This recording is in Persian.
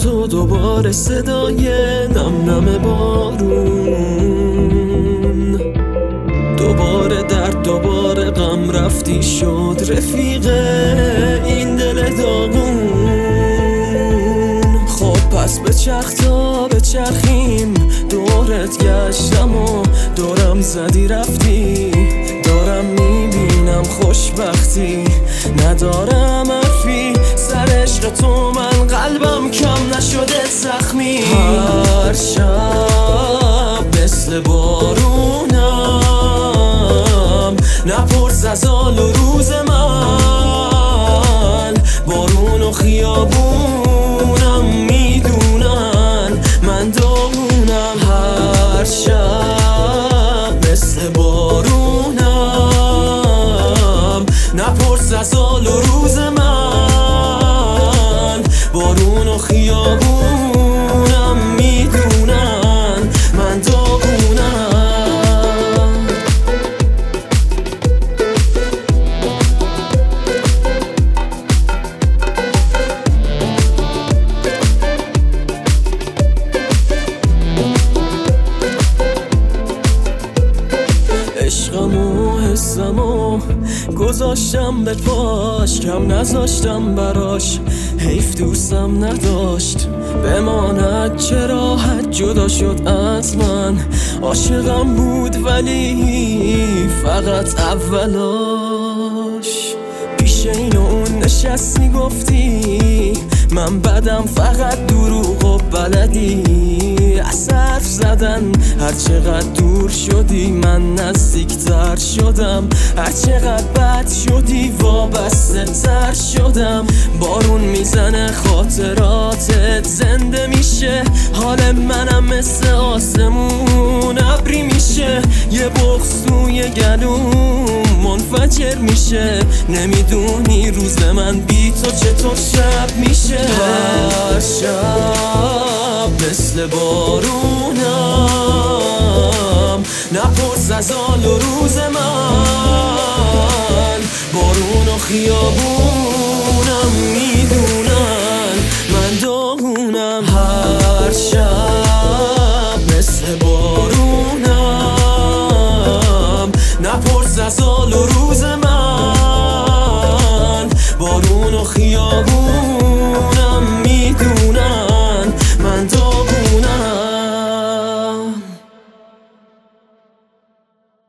تو دوباره صدای نم نم بارون، دوباره درد دوباره غم، رفتی شد رفیق این دل داغون. خب پس بچرخ تا بچرخیم، دورت گشتم و دورم زدی رفتی، دارم میبینم خوشبختی، ندارم حرفی سر عشق تو، من قلبم کم نشده زخمی. هر شب مثل بارونم، نپرس از حال و روز من، بارون و خیابونم میدونن من داغونم. هر شب مثل بارونم، نپرس از حال و روز من، بارون و خیابونم میدونن من داغونم. عشقم و حسم و گذاشتم به پاش، کم نذاشتم براش، حیف دوستم نداشت بماند، چه راحت جدا شد از من. عاشقم بود ولی فقط اولاش، پیش این و اون نشستی گفتی من بدم، فقط دروغ و بلدی از حرف زدن. هر چقدر دور شدی من نزدیکتر شدم، هر چقدر بد شدی وابسته تر شدم. بارون میزنه خاطراتت زنده میشه، حال منم مثل آسمون ابری میشه، یه بغض توی گلوم منفجر میشه، نمیدونی روز من بی تو چطور شب میشه. هر شب مثل بارونم، نپرس از حال و روز من، بارون و خیابونم میدونن من داغونم. هر شب مثل بارونم، نپرس از حال و روز من، بارون و خیابونم